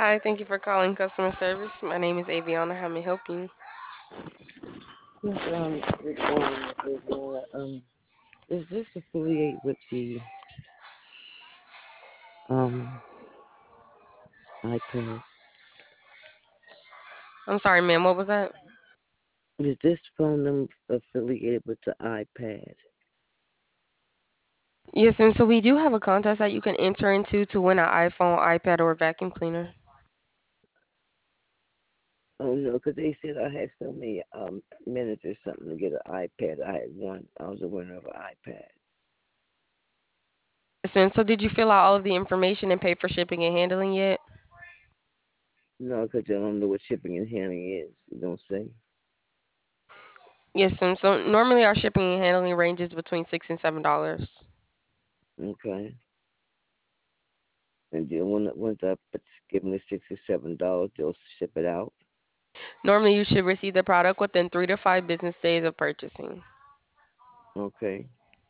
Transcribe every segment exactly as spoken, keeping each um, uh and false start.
Hi, thank you for calling customer service. My name is Aviana. How may I help you? Yes, um, good morning, Miss Adriana. Um, is this affiliate with the um iPad? I'm sorry, ma'am. What was that? Is this phone number affiliated with the iPad? Yes, ma'am. So we do have a contest that you can enter into to win an iPhone, iPad, or a vacuum cleaner. Oh no, because they said I had so many um minutes or something to get an iPad. I had one. I was a winner of an iPad. Yes, ma'am. So did you fill out all of the information and pay for shipping and handling yet? No, because I don't know what shipping and handling is. You don't say. Yes, ma'am. So normally our shipping and handling ranges between six and seven dollars. Okay. And then when once I put- give them the six or seven dollars, they'll ship it out. Normally you should receive the product within three to five business days of purchasing. Okay.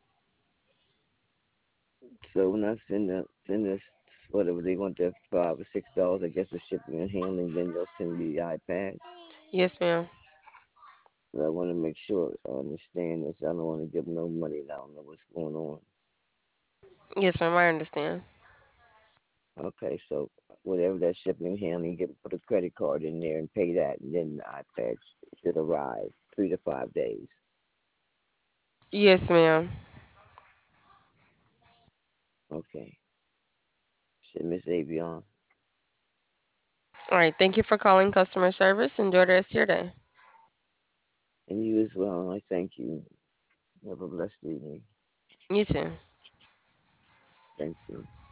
So when I send the send this whatever they want that five or six dollars, I guess for shipping and handling, then they'll send me the iPad. Yes, ma'am. But I want to make sure I understand this. I don't want to give no money and I don't know what's going on. Yes, ma'am. I understand. Okay, so whatever that shipping and handling, get put a credit card in there and pay that, and then the iPad should arrive three to five days. Yes, ma'am. Okay, should Miss Avion All right. Thank you for calling customer service. Enjoy the rest of your day. and you as well. I thank you. Have a blessed evening. You too. Thank you.